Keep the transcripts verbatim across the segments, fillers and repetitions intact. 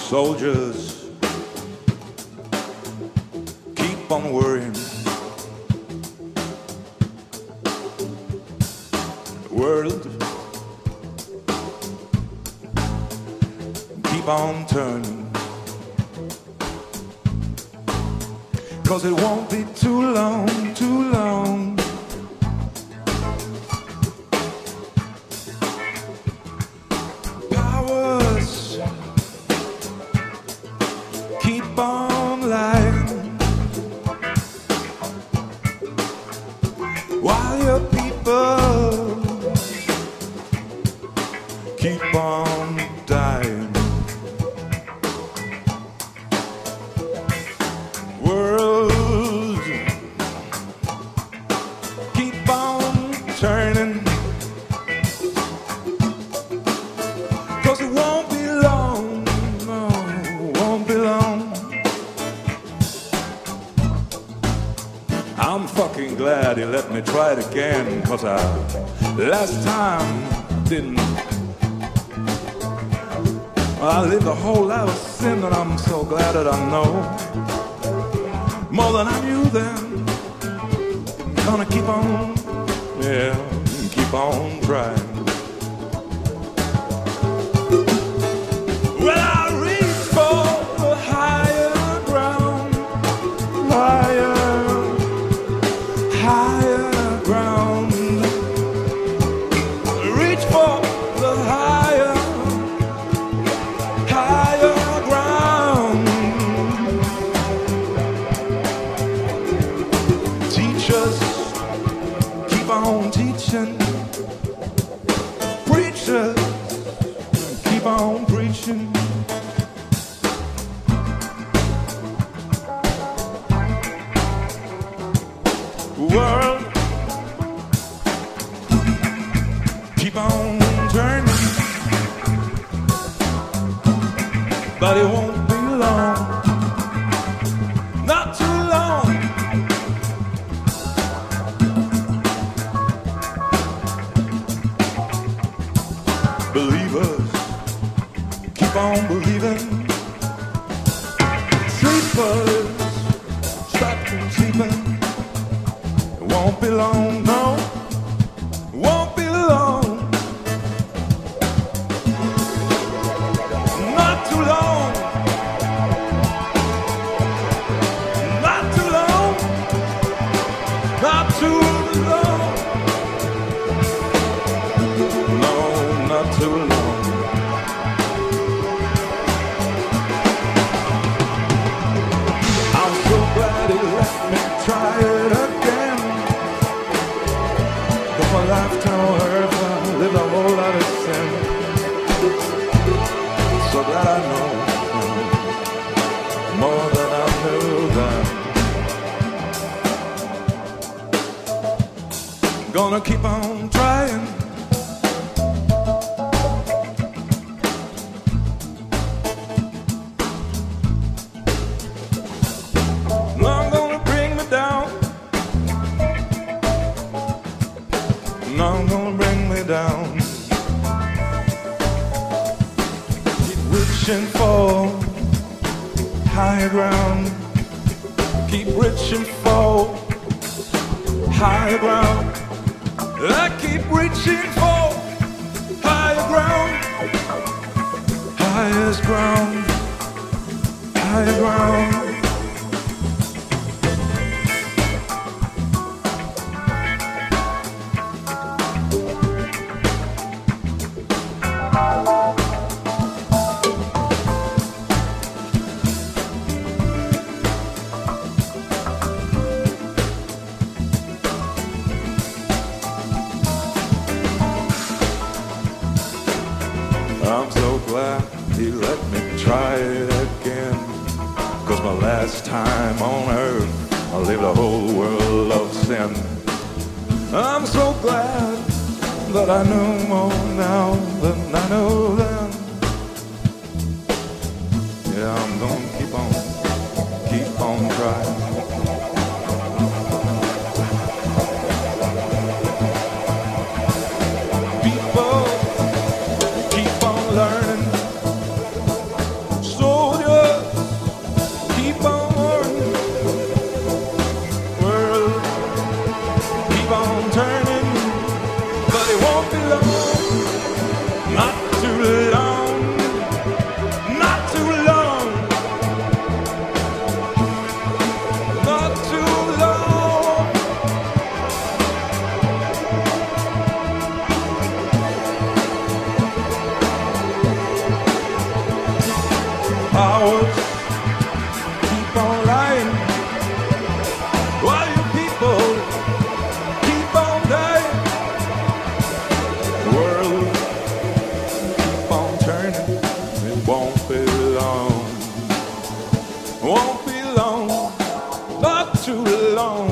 Soldiers keep on worrying. The world keep on turning. 'Cause it won't be too long, too long. Powers keep on lying while your people keep on dying. World keep on turning. 'Cause it won't be long, no, won't be long. I'm fucking glad he let me try it again, 'cause I last time didn't. I lived a whole lot of sin, and I'm so glad that I know more than I knew then. Gonna keep on, yeah, keep on trying. Well, I reach for the higher ground, higher, higher ground. Reach for the higher, higher ground. Teachers keep on teaching. Preachers keep on preaching. World keep on turning, but it won't be long, not too long. Believers keep on believing. Sleepers stop from sleeping. It won't be long, no, won't be long, not too long, not too long, not too long, no, not too long. I'm so glad he let me try it again. But my lifetime on earth, I lived a whole lot of sin. So glad I know more than I knew then. Gonna keep on trying. Not gonna bring me down. Not gonna bring me down. Keep reaching for higher ground. Keep reaching for higher ground. I keep reaching for higher ground. Highest ground. Higher ground. I'm so glad he let me try it again. 'Cause my last time on earth, I lived a whole world of sin. I'm so glad that I know more now than I know then. Yeah, I'm gonna keep on, keep on trying. People keep on learning. So powers keep on lying, while you people keep on dying. The world keep on turning, it won't be long, won't be long, not too long.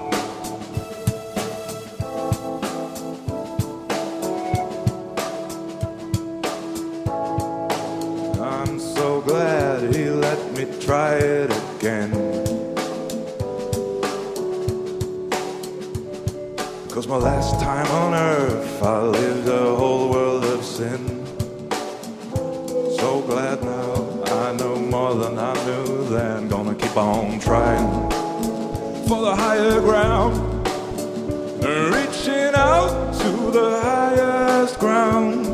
I'm so glad he let me try it again, 'cause my last time on earth I lived a whole world of sin. So glad now I know more than I knew then. Gonna keep on trying for the higher ground, reaching out to the highest ground.